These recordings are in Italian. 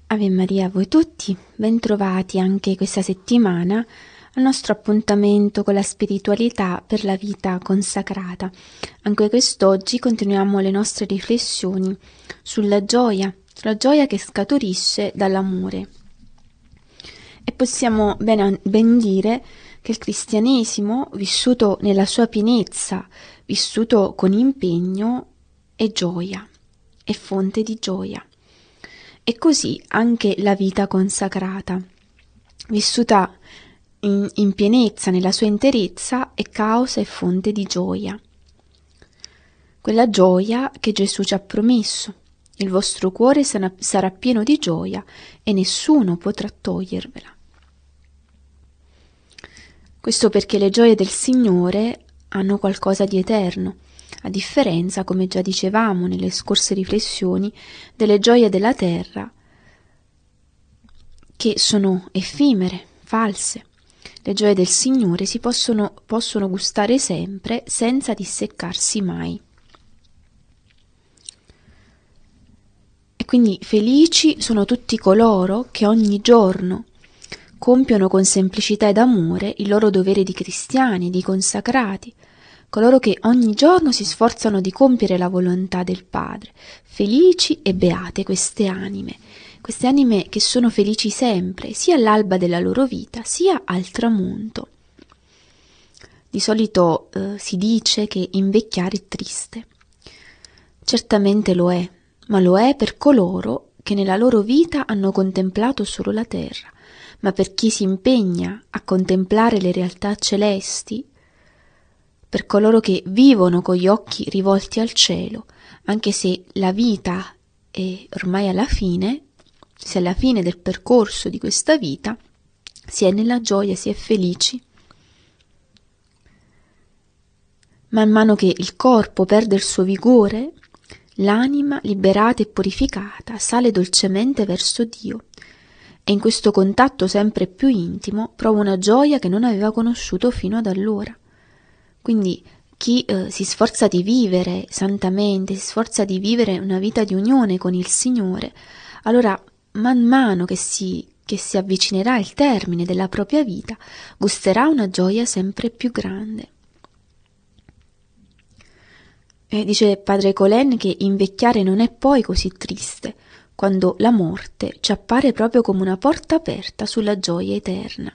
Ave Maria a voi tutti, bentrovati anche questa settimana al nostro appuntamento con la spiritualità per la vita consacrata. Anche quest'oggi continuiamo le nostre riflessioni sulla gioia che scaturisce dall'amore. E possiamo ben dire che il cristianesimo, vissuto nella sua pienezza, vissuto con impegno, è gioia, è fonte di gioia. E così anche la vita consacrata, vissuta in pienezza, nella sua interezza, è causa e fonte di gioia. Quella gioia che Gesù ci ha promesso. Il vostro cuore sarà pieno di gioia e nessuno potrà togliervela. Questo perché le gioie del Signore hanno qualcosa di eterno, a differenza, come già dicevamo nelle scorse riflessioni, delle gioie della terra, che sono effimere, false. Le gioie del Signore si possono gustare sempre, senza disseccarsi mai. E quindi felici sono tutti coloro che ogni giorno compiono con semplicità ed amore il loro dovere di cristiani, di consacrati, coloro che ogni giorno si sforzano di compiere la volontà del Padre. Felici e beate queste anime che sono felici sempre, sia all'alba della loro vita, sia al tramonto. Di solito si dice che invecchiare è triste. Certamente lo è, ma lo è per coloro che nella loro vita hanno contemplato solo la terra, ma per chi si impegna a contemplare le realtà celesti, per coloro che vivono con gli occhi rivolti al cielo, anche se la vita è ormai alla fine, se alla fine del percorso di questa vita, si è nella gioia, si è felici. Man mano che il corpo perde il suo vigore, l'anima, liberata e purificata, sale dolcemente verso Dio e in questo contatto sempre più intimo prova una gioia che non aveva conosciuto fino ad allora. Quindi chi si sforza di vivere santamente, si sforza di vivere una vita di unione con il Signore, allora man mano che si avvicinerà al termine della propria vita, gusterà una gioia sempre più grande. Dice Padre Colin che invecchiare non è poi così triste, quando la morte ci appare proprio come una porta aperta sulla gioia eterna.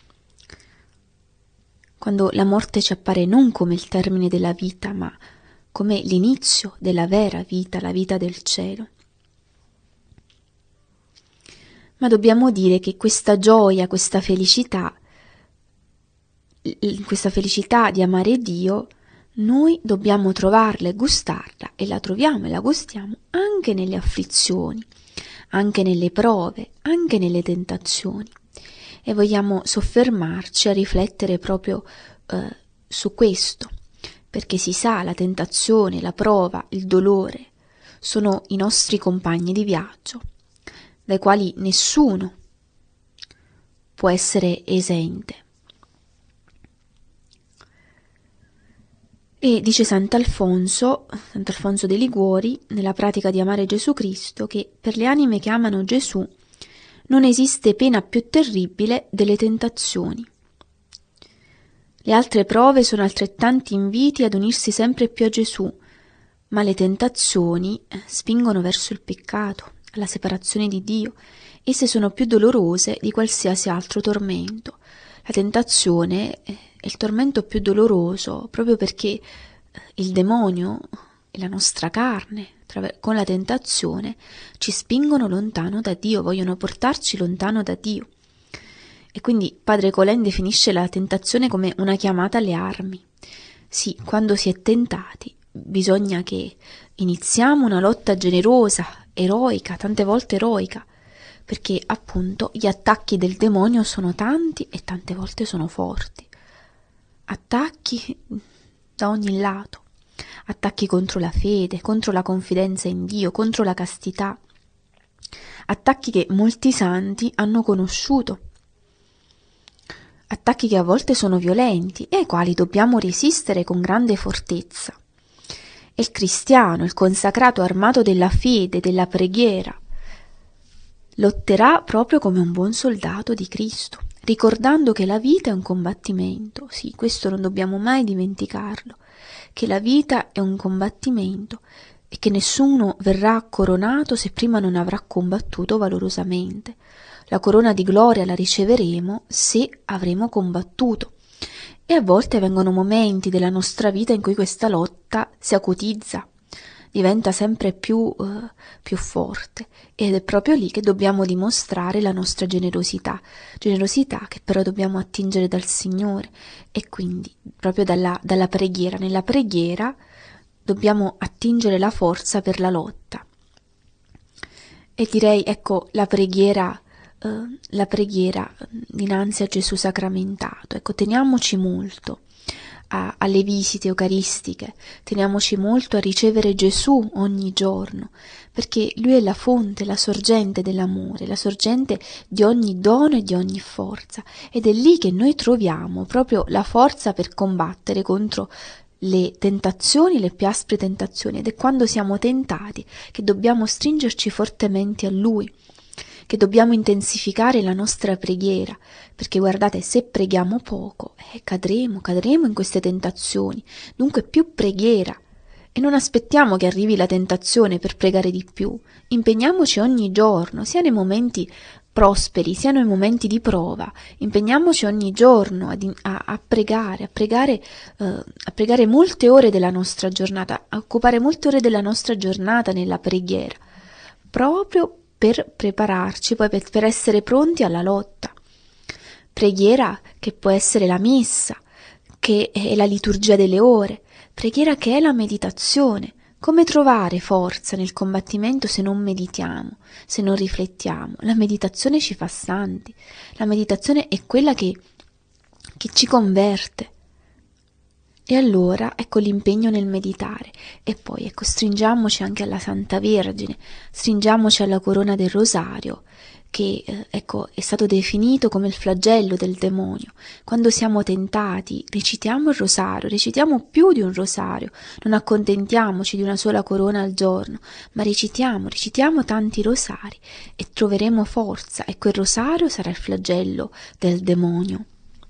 Quando la morte ci appare non come il termine della vita, ma come l'inizio della vera vita, la vita del cielo. Ma dobbiamo dire che questa gioia, questa felicità di amare Dio, noi dobbiamo trovarla e gustarla, e la troviamo e la gustiamo anche nelle afflizioni, anche nelle prove, anche nelle tentazioni. E vogliamo soffermarci a riflettere proprio su questo, perché si sa, la tentazione, la prova, il dolore sono i nostri compagni di viaggio, dai quali nessuno può essere esente. E dice Sant'Alfonso dei Liguori, nella pratica di amare Gesù Cristo, che per le anime che amano Gesù non esiste pena più terribile delle tentazioni. Le altre prove sono altrettanti inviti ad unirsi sempre più a Gesù, ma le tentazioni spingono verso il peccato, alla separazione di Dio. Esse sono più dolorose di qualsiasi altro tormento. La tentazione è il tormento più doloroso proprio perché il demonio e la nostra carne con la tentazione ci spingono lontano da Dio, vogliono portarci lontano da Dio. E quindi Padre Colin definisce la tentazione come una chiamata alle armi. Sì, quando si è tentati bisogna che iniziamo una lotta generosa, eroica, tante volte eroica, perché appunto gli attacchi del demonio sono tanti e tante volte sono forti. Attacchi da ogni lato, attacchi contro la fede, contro la confidenza in Dio, contro la castità, attacchi che molti santi hanno conosciuto, attacchi che a volte sono violenti e ai quali dobbiamo resistere con grande fortezza. E il cristiano, il consacrato armato della fede, della preghiera, lotterà proprio come un buon soldato di Cristo, ricordando che la vita è un combattimento. Sì, questo non dobbiamo mai dimenticarlo, che la vita è un combattimento e che nessuno verrà coronato se prima non avrà combattuto valorosamente. La corona di gloria la riceveremo se avremo combattuto. E a volte vengono momenti della nostra vita in cui questa lotta si acutizza, diventa sempre più forte, ed è proprio lì che dobbiamo dimostrare la nostra generosità che però dobbiamo attingere dal Signore, e quindi proprio dalla preghiera. Nella preghiera dobbiamo attingere la forza per la lotta. E direi, ecco, la preghiera dinanzi a Gesù sacramentato. Ecco, teniamoci molto alle visite eucaristiche, teniamoci molto a ricevere Gesù ogni giorno, perché Lui è la fonte, la sorgente dell'amore, la sorgente di ogni dono e di ogni forza, ed è lì che noi troviamo proprio la forza per combattere contro le tentazioni, le più aspre tentazioni, ed è quando siamo tentati che dobbiamo stringerci fortemente a Lui, che dobbiamo intensificare la nostra preghiera, perché guardate, se preghiamo poco, cadremo in queste tentazioni. Dunque più preghiera, e non aspettiamo che arrivi la tentazione per pregare di più. Impegniamoci ogni giorno, sia nei momenti prosperi, sia nei momenti di prova. Impegniamoci ogni giorno a pregare molte ore della nostra giornata, a occupare molte ore della nostra giornata nella preghiera, proprio per prepararci poi per essere pronti alla lotta. Preghiera che può essere la messa, che è la liturgia delle ore, preghiera che è la meditazione. Come trovare forza nel combattimento se non meditiamo, se non riflettiamo? La meditazione ci fa santi, la meditazione è quella che ci converte. E allora ecco l'impegno nel meditare, e poi ecco stringiamoci anche alla Santa Vergine, stringiamoci alla corona del Rosario, che ecco è stato definito come il flagello del demonio. Quando siamo tentati recitiamo il rosario, recitiamo più di un rosario, non accontentiamoci di una sola corona al giorno, ma recitiamo tanti rosari e troveremo forza. Ecco, il rosario sarà il flagello del demonio.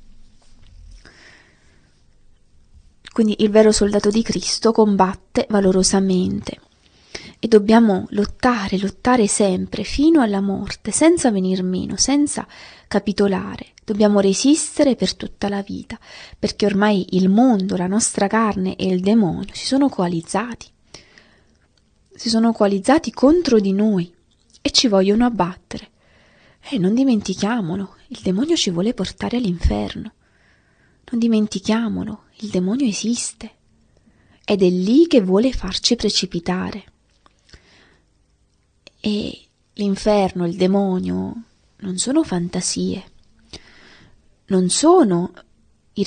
Quindi il vero soldato di Cristo combatte valorosamente, e dobbiamo lottare sempre fino alla morte, senza venir meno, senza capitolare. Dobbiamo resistere per tutta la vita, perché ormai il mondo, la nostra carne e il demonio si sono coalizzati contro di noi e ci vogliono abbattere. E non dimentichiamolo, il demonio ci vuole portare all'inferno. Non dimentichiamolo, il demonio esiste ed è lì che vuole farci precipitare. E l'inferno, il demonio, non sono fantasie, non sono i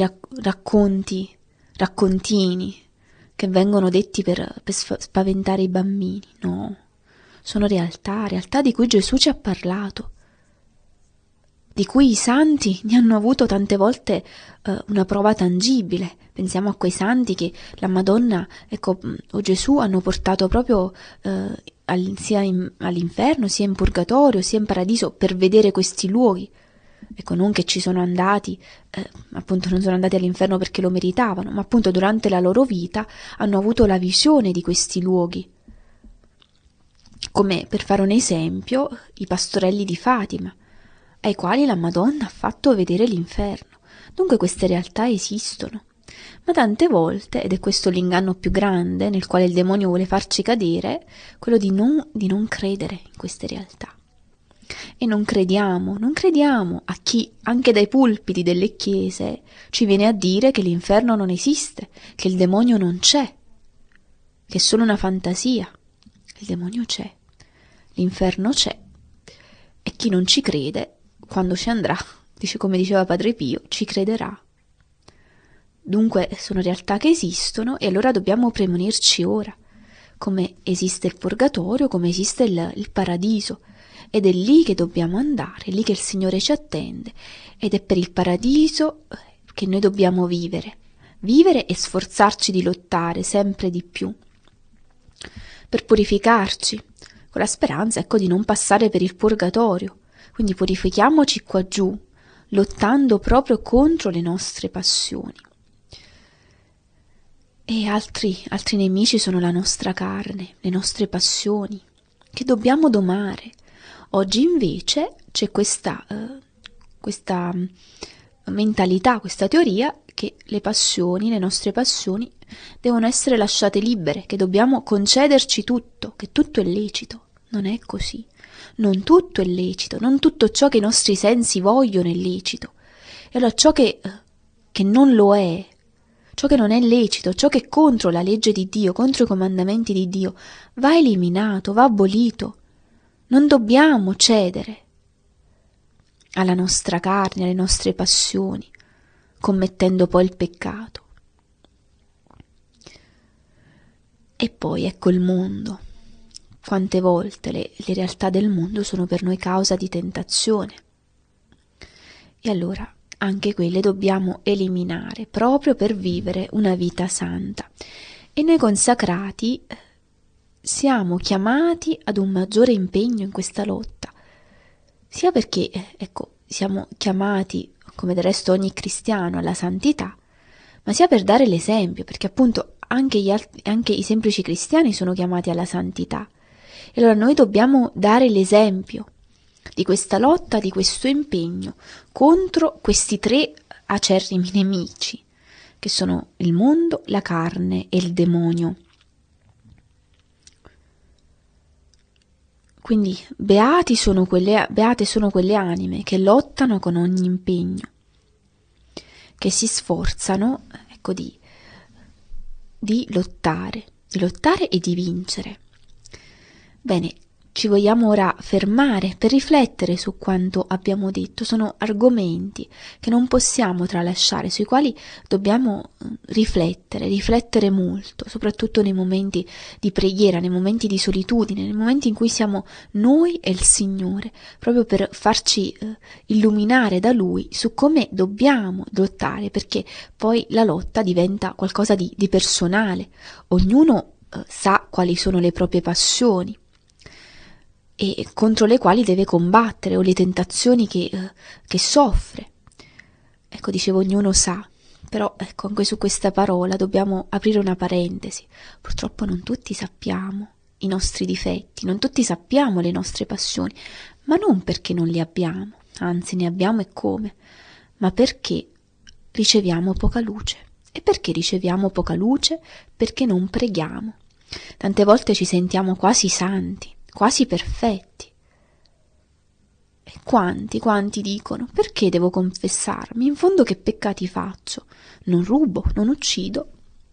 raccontini che vengono detti per spaventare i bambini, no, sono realtà di cui Gesù ci ha parlato, di cui i santi ne hanno avuto tante volte una prova tangibile. Pensiamo a quei santi che la Madonna, ecco, o Gesù hanno portato proprio sia all'inferno, sia in purgatorio, sia in paradiso, per vedere questi luoghi. Ecco, non che ci sono andati, appunto non sono andati all'inferno perché lo meritavano, ma appunto durante la loro vita hanno avuto la visione di questi luoghi. Come, per fare un esempio, i pastorelli di Fatima, ai quali la Madonna ha fatto vedere l'inferno. Dunque queste realtà esistono, ma tante volte, ed è questo l'inganno più grande nel quale il demonio vuole farci cadere, quello di non credere in queste realtà. E non crediamo a chi anche dai pulpiti delle chiese ci viene a dire che l'inferno non esiste, che il demonio non c'è, che è solo una fantasia. Il demonio c'è, l'inferno c'è, e chi non ci crede, quando ci andrà, come diceva Padre Pio, ci crederà. Dunque sono realtà che esistono, e allora dobbiamo premunirci ora, come esiste il purgatorio, come esiste il paradiso, ed è lì che dobbiamo andare, è lì che il Signore ci attende, ed è per il paradiso che noi dobbiamo vivere e sforzarci di lottare sempre di più per purificarci con la speranza, ecco, di non passare per il purgatorio. Quindi purifichiamoci qua giù, lottando proprio contro le nostre passioni. E altri nemici sono la nostra carne, le nostre passioni, che dobbiamo domare. Oggi invece c'è questa mentalità, questa teoria che le passioni, le nostre passioni, devono essere lasciate libere, che dobbiamo concederci tutto, che tutto è lecito. Non è così. Non tutto è lecito, non tutto ciò che i nostri sensi vogliono è lecito. E allora ciò che non lo è, ciò che non è lecito, ciò che è contro la legge di Dio, contro i comandamenti di Dio, va eliminato, va abolito. Non dobbiamo cedere alla nostra carne, alle nostre passioni, commettendo poi il peccato. E poi ecco il mondo. Quante volte le realtà del mondo sono per noi causa di tentazione. E allora anche quelle dobbiamo eliminare proprio per vivere una vita santa. E noi consacrati siamo chiamati ad un maggiore impegno in questa lotta, sia perché, ecco, siamo chiamati, come del resto ogni cristiano, alla santità, ma sia per dare l'esempio, perché appunto anche i semplici cristiani sono chiamati alla santità. E allora noi dobbiamo dare l'esempio di questa lotta, di questo impegno contro questi tre acerrimi nemici, che sono il mondo, la carne e il demonio. Quindi beate sono quelle anime che lottano con ogni impegno, che si sforzano, ecco, di lottare e di vincere. Bene, ci vogliamo ora fermare per riflettere su quanto abbiamo detto. Sono argomenti che non possiamo tralasciare, sui quali dobbiamo riflettere molto, soprattutto nei momenti di preghiera, nei momenti di solitudine, nei momenti in cui siamo noi e il Signore, proprio per farci illuminare da Lui su come dobbiamo lottare, perché poi la lotta diventa qualcosa di personale. Ognuno sa quali sono le proprie passioni e contro le quali deve combattere, o le tentazioni che soffre. Ecco, dicevo, ognuno sa, però ecco, anche su questa parola dobbiamo aprire una parentesi. Purtroppo non tutti sappiamo i nostri difetti, non tutti sappiamo le nostre passioni, ma non perché non li abbiamo, anzi ne abbiamo e come, ma perché riceviamo poca luce. E perché riceviamo poca luce? Perché non preghiamo. Tante volte ci sentiamo quasi santi, quasi perfetti. E quanti dicono: perché devo confessarmi? In fondo che peccati faccio? Non rubo, non uccido.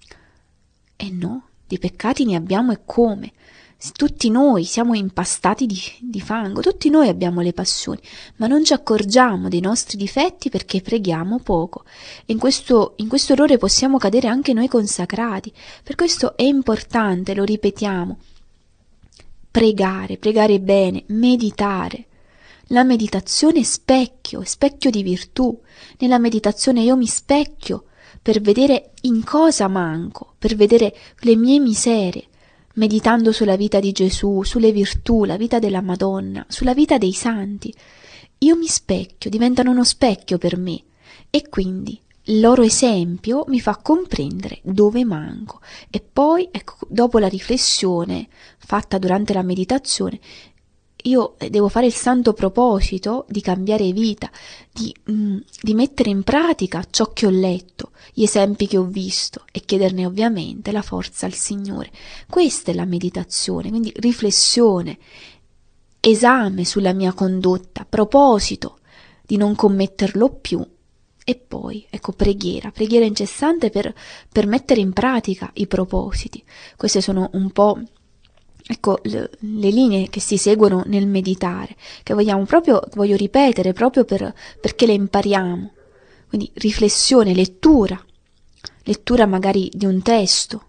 E no, di peccati ne abbiamo e come. Tutti noi siamo impastati di fango, tutti noi abbiamo le passioni, ma non ci accorgiamo dei nostri difetti perché preghiamo poco. E in questo errore possiamo cadere anche noi consacrati. Per questo è importante, lo ripetiamo, pregare bene, meditare. La meditazione è specchio di virtù. Nella meditazione io mi specchio per vedere in cosa manco, per vedere le mie miserie, meditando sulla vita di Gesù, sulle virtù, la vita della Madonna, sulla vita dei santi. Io mi specchio, diventano uno specchio per me, e quindi il loro esempio mi fa comprendere dove manco. E poi, ecco, dopo la riflessione fatta durante la meditazione, io devo fare il santo proposito di cambiare vita, di mettere in pratica ciò che ho letto, gli esempi che ho visto, e chiederne ovviamente la forza al Signore. Questa è la meditazione, quindi riflessione, esame sulla mia condotta, proposito di non commetterlo più, e poi, ecco, preghiera incessante per mettere in pratica i propositi. Queste sono un po', ecco, le linee che si seguono nel meditare, che voglio ripetere proprio perché le impariamo. Quindi riflessione, lettura magari di un testo,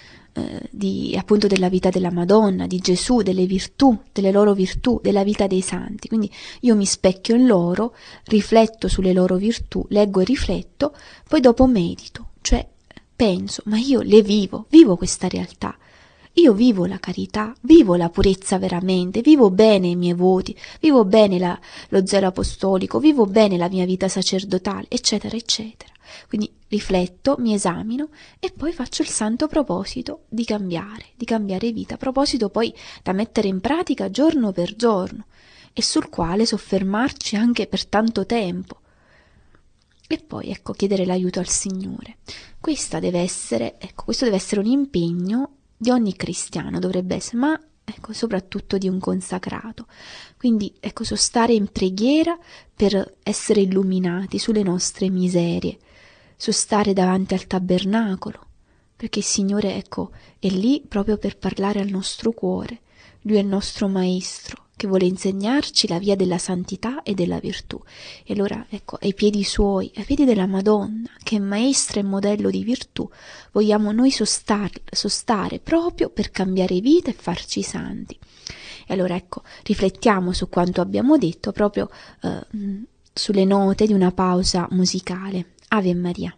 appunto della vita della Madonna, di Gesù, delle virtù, delle loro virtù, della vita dei santi. Quindi io mi specchio in loro, rifletto sulle loro virtù, leggo e rifletto, poi dopo medito, cioè penso, ma io le vivo questa realtà. Io vivo la carità, vivo la purezza veramente, vivo bene i miei voti, vivo bene lo zelo apostolico, vivo bene la mia vita sacerdotale, eccetera, eccetera. Quindi rifletto, mi esamino e poi faccio il santo proposito di cambiare vita, proposito poi da mettere in pratica giorno per giorno e sul quale soffermarci anche per tanto tempo. E poi, ecco, chiedere l'aiuto al Signore. Questo deve essere un impegno di ogni cristiano, dovrebbe essere, ma ecco, soprattutto di un consacrato. Quindi, ecco, sostare in preghiera per essere illuminati sulle nostre miserie, sostare davanti al tabernacolo, perché il Signore, ecco, è lì proprio per parlare al nostro cuore. Lui è il nostro Maestro, che vuole insegnarci la via della santità e della virtù. E allora, ecco, ai piedi suoi, ai piedi della Madonna, che è maestra e modello di virtù, vogliamo noi sostare proprio per cambiare vita e farci santi. E allora, ecco, riflettiamo su quanto abbiamo detto proprio sulle note di una pausa musicale. Ave Maria.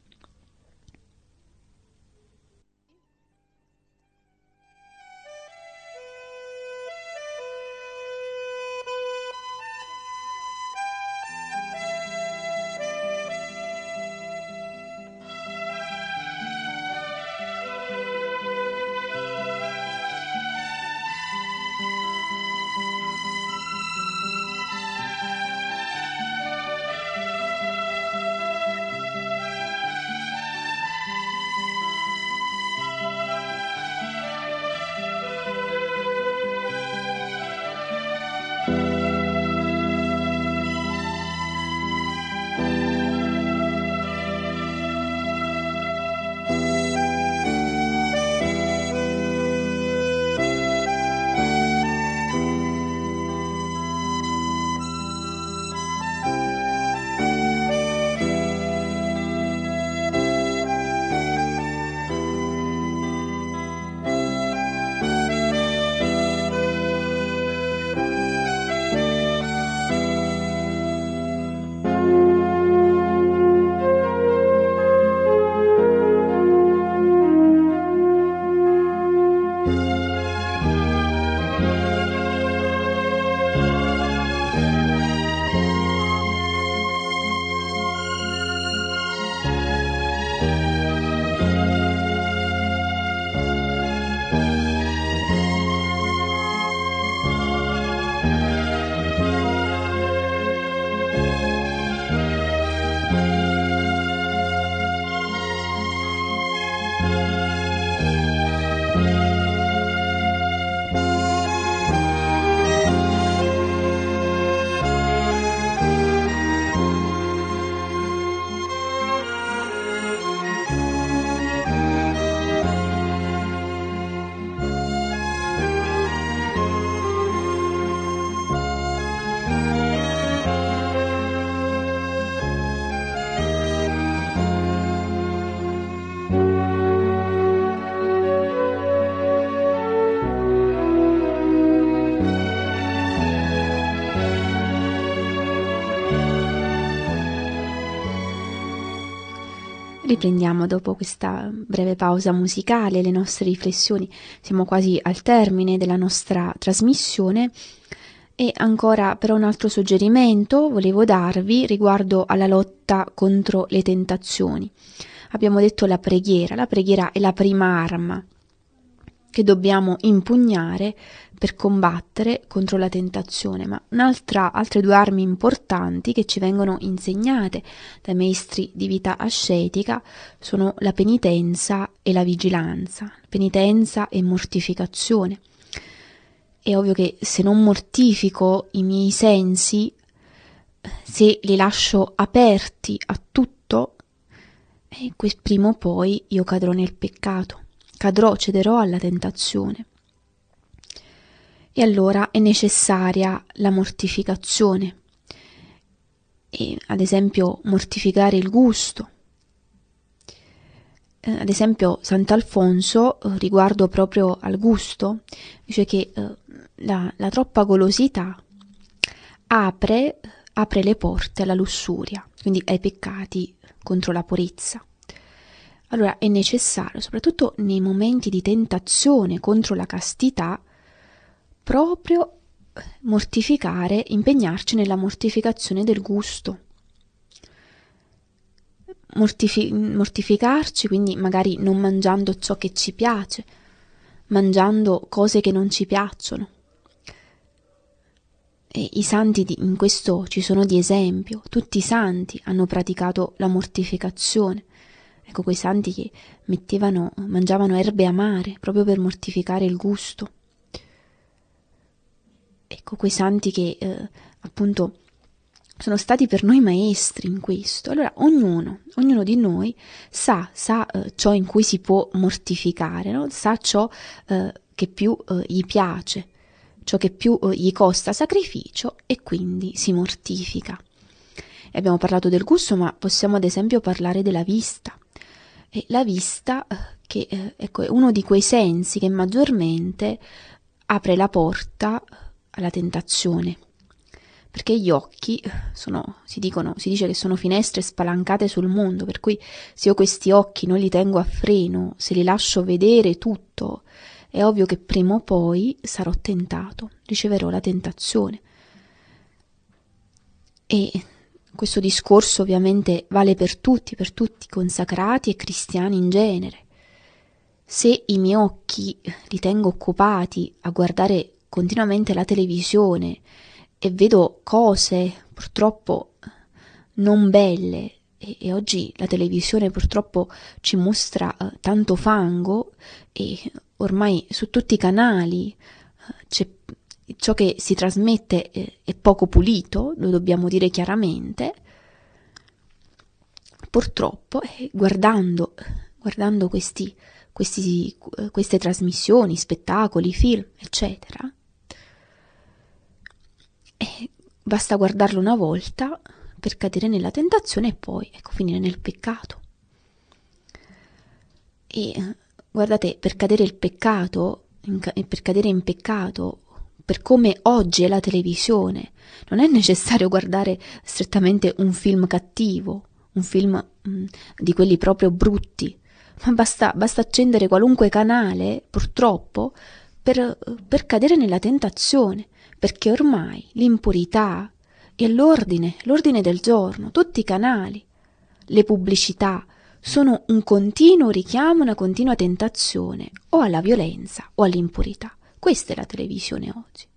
Riprendiamo dopo questa breve pausa musicale le nostre riflessioni, siamo quasi al termine della nostra trasmissione e ancora però un altro suggerimento volevo darvi riguardo alla lotta contro le tentazioni. Abbiamo detto la preghiera è la prima arma che dobbiamo impugnare per combattere contro la tentazione, ma altre due armi importanti che ci vengono insegnate dai maestri di vita ascetica sono la penitenza e la vigilanza, penitenza e mortificazione. È ovvio che se non mortifico i miei sensi, se li lascio aperti a tutto, prima o poi io cadrò nel peccato. Cederò alla tentazione. E allora è necessaria la mortificazione. E, ad esempio, mortificare il gusto. Ad esempio, Sant'Alfonso, riguardo proprio al gusto, dice che la troppa golosità apre le porte alla lussuria, quindi ai peccati contro la purezza. Allora è necessario, soprattutto nei momenti di tentazione contro la castità, proprio mortificare, impegnarci nella mortificazione del gusto. Mortificarci, quindi magari non mangiando ciò che ci piace, mangiando cose che non ci piacciono. E i santi in questo ci sono di esempio, tutti i santi hanno praticato la mortificazione. Ecco, quei santi che mangiavano erbe amare proprio per mortificare il gusto. Ecco, quei santi che appunto sono stati per noi maestri in questo. Allora ognuno di noi sa ciò in cui si può mortificare, no? Sa ciò che più gli piace, ciò che più gli costa sacrificio e quindi si mortifica. E abbiamo parlato del gusto, ma possiamo ad esempio parlare della vista. E la vista che ecco, è uno di quei sensi che maggiormente apre la porta alla tentazione. Perché gli occhi si dice che sono finestre spalancate sul mondo, per cui se io questi occhi non li tengo a freno, se li lascio vedere tutto, è ovvio che prima o poi sarò tentato, riceverò la tentazione. E questo discorso ovviamente vale per tutti consacrati e cristiani in genere. Se i miei occhi li tengo occupati a guardare continuamente la televisione e vedo cose purtroppo non belle, e oggi la televisione purtroppo ci mostra tanto fango, e ormai su tutti i canali ciò che si trasmette è poco pulito, lo dobbiamo dire chiaramente. Purtroppo guardando queste trasmissioni, spettacoli, film, eccetera, basta guardarlo una volta per cadere nella tentazione e poi finire nel peccato. E guardate, per cadere in peccato, per come oggi è la televisione, non è necessario guardare strettamente un film cattivo, un film di quelli proprio brutti, ma basta accendere qualunque canale, purtroppo, per cadere nella tentazione, perché ormai l'impurità è l'ordine del giorno, tutti i canali, le pubblicità sono un continuo richiamo, una continua tentazione o alla violenza o all'impurità. Questa è la televisione oggi.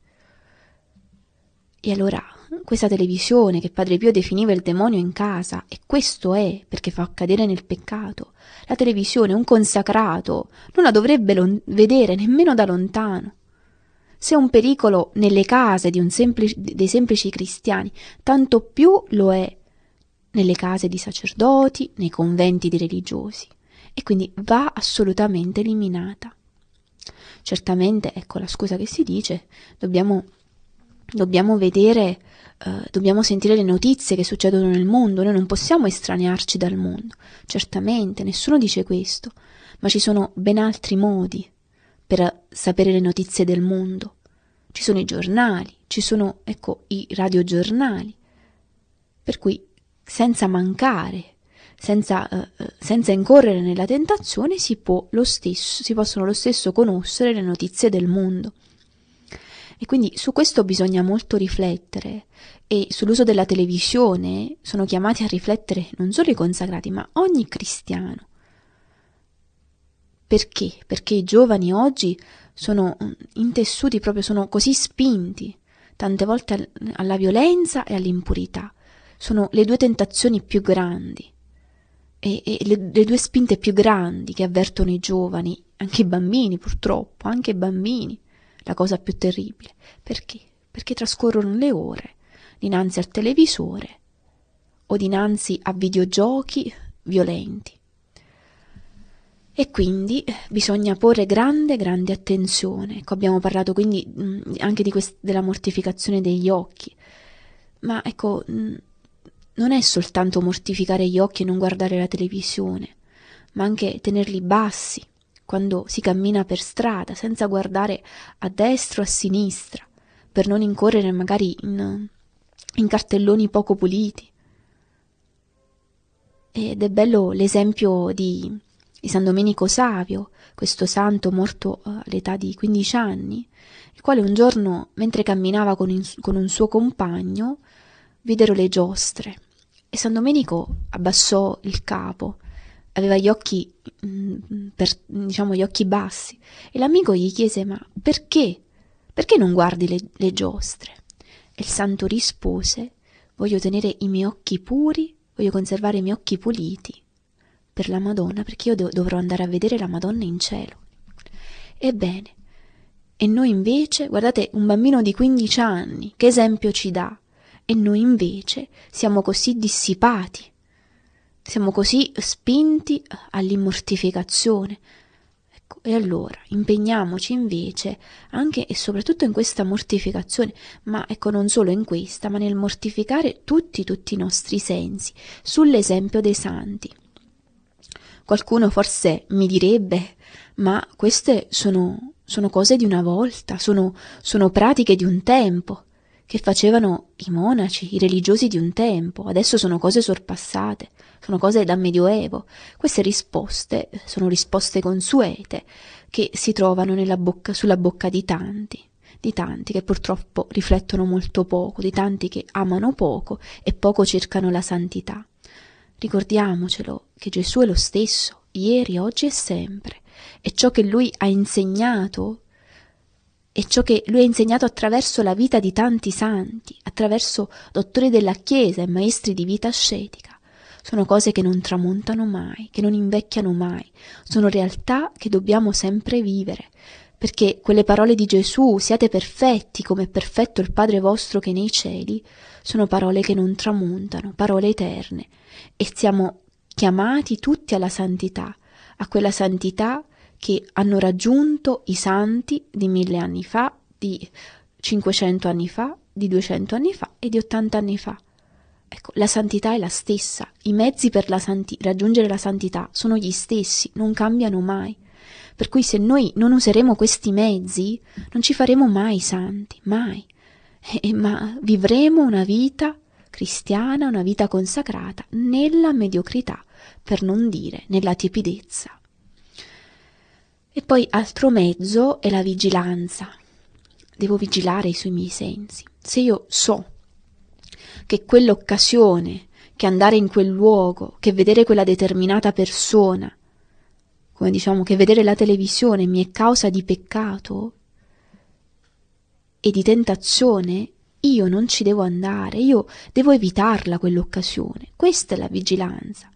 E allora questa televisione che Padre Pio definiva il demonio in casa, e questo è perché fa cadere nel peccato, la televisione, un consacrato, non la dovrebbe vedere nemmeno da lontano. Se è un pericolo nelle case dei semplici cristiani, tanto più lo è nelle case di sacerdoti, nei conventi di religiosi, e quindi va assolutamente eliminata. Certamente, ecco la scusa che si dice, dobbiamo vedere, dobbiamo sentire le notizie che succedono nel mondo, noi non possiamo estranearci dal mondo. Certamente, nessuno dice questo, ma ci sono ben altri modi per sapere le notizie del mondo. Ci sono i giornali, ci sono, i radiogiornali, per cui senza mancare, senza incorrere nella tentazione, si possono lo stesso conoscere le notizie del mondo. E quindi su questo bisogna molto riflettere, e sull'uso della televisione sono chiamati a riflettere non solo i consacrati, ma ogni cristiano. Perché? Perché i giovani oggi sono intessuti, proprio sono così spinti, tante volte alla violenza e all'impurità. Sono le due tentazioni più grandi e le due spinte più grandi che avvertono i giovani, anche i bambini purtroppo, anche i bambini, la cosa più terribile. Perché? Perché trascorrono le ore dinanzi al televisore o dinanzi a videogiochi violenti. E quindi bisogna porre grande attenzione. Abbiamo parlato quindi anche della mortificazione degli occhi, ma non è soltanto mortificare gli occhi e non guardare la televisione, ma anche tenerli bassi quando si cammina per strada, senza guardare a destra o a sinistra, per non incorrere magari in cartelloni poco puliti. Ed è bello l'esempio di di San Domenico Savio, questo santo morto all'età di 15 anni, il quale un giorno, mentre camminava con un suo compagno, videro le giostre e San Domenico abbassò il capo, aveva gli occhi, gli occhi bassi, e l'amico gli chiese: ma perché? Perché non guardi le giostre? E il santo rispose: voglio tenere i miei occhi puri, voglio conservare i miei occhi puliti per la Madonna, perché io dovrò andare a vedere la Madonna in cielo. Ebbene, e noi invece, guardate, un bambino di 15 anni, che esempio ci dà? E noi invece siamo così dissipati, siamo così spinti all'immortificazione. Ecco, e allora impegniamoci invece anche e soprattutto in questa mortificazione, ma ecco, non solo in questa, ma nel mortificare tutti i nostri sensi, sull'esempio dei santi. Qualcuno forse mi direbbe: ma queste sono cose di una volta, sono pratiche di un tempo, che facevano i monaci, i religiosi di un tempo, adesso sono cose sorpassate, sono cose da Medioevo. Queste risposte sono risposte consuete che si trovano sulla bocca di tanti che purtroppo riflettono molto poco, di tanti che amano poco e poco cercano la santità. Ricordiamocelo che Gesù è lo stesso, ieri, oggi e sempre, e ciò che Lui ha insegnato, e ciò che Lui ha insegnato attraverso la vita di tanti santi, attraverso dottori della Chiesa e maestri di vita ascetica, sono cose che non tramontano mai, che non invecchiano mai, sono realtà che dobbiamo sempre vivere, perché quelle parole di Gesù, siate perfetti come è perfetto il Padre vostro che è nei cieli, sono parole che non tramontano, parole eterne, e siamo chiamati tutti alla santità, a quella santità che hanno raggiunto i santi di 1000 anni fa, di 500 anni fa, di 200 anni fa e di 80 anni fa. Ecco, la santità è la stessa, i mezzi per raggiungere la santità sono gli stessi, non cambiano mai. Per cui se noi non useremo questi mezzi, non ci faremo mai santi, mai. Ma vivremo una vita cristiana, una vita consacrata nella mediocrità, per non dire nella tiepidezza. E poi altro mezzo è la vigilanza. Devo vigilare sui miei sensi. Se io so che quell'occasione, che andare in quel luogo, che vedere quella determinata persona, come diciamo che vedere la televisione mi è causa di peccato e di tentazione, io non ci devo andare, io devo evitarla quell'occasione. Questa è la vigilanza.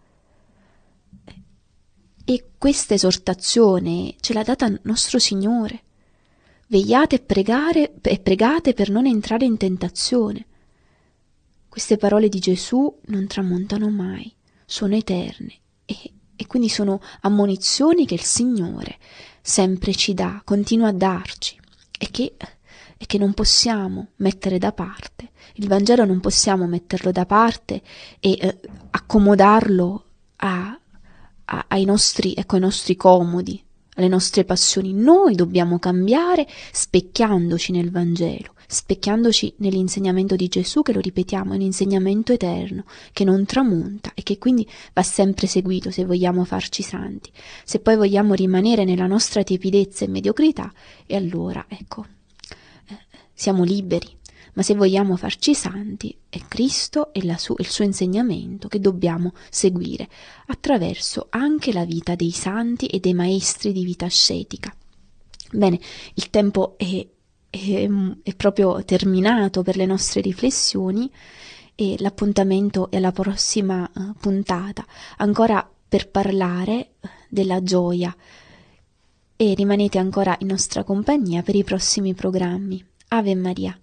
E questa esortazione ce l'ha data nostro Signore. Vegliate e pregate per non entrare in tentazione. Queste parole di Gesù non tramontano mai, sono eterne e quindi sono ammonizioni che il Signore sempre ci dà, continua a darci e che non possiamo mettere da parte. Il Vangelo non possiamo metterlo da parte e accomodarlo ai nostri comodi, alle nostre passioni. Noi dobbiamo cambiare specchiandoci nel Vangelo, specchiandoci nell'insegnamento di Gesù, che lo ripetiamo è un insegnamento eterno, che non tramonta e che quindi va sempre seguito se vogliamo farci santi. Se poi vogliamo rimanere nella nostra tiepidezza e mediocrità, e allora siamo liberi. Ma se vogliamo farci santi, è Cristo e il suo insegnamento che dobbiamo seguire attraverso anche la vita dei santi e dei maestri di vita ascetica. Bene, il tempo è proprio terminato per le nostre riflessioni e l'appuntamento è alla prossima puntata, ancora per parlare della gioia, e rimanete ancora in nostra compagnia per i prossimi programmi. Ave Maria.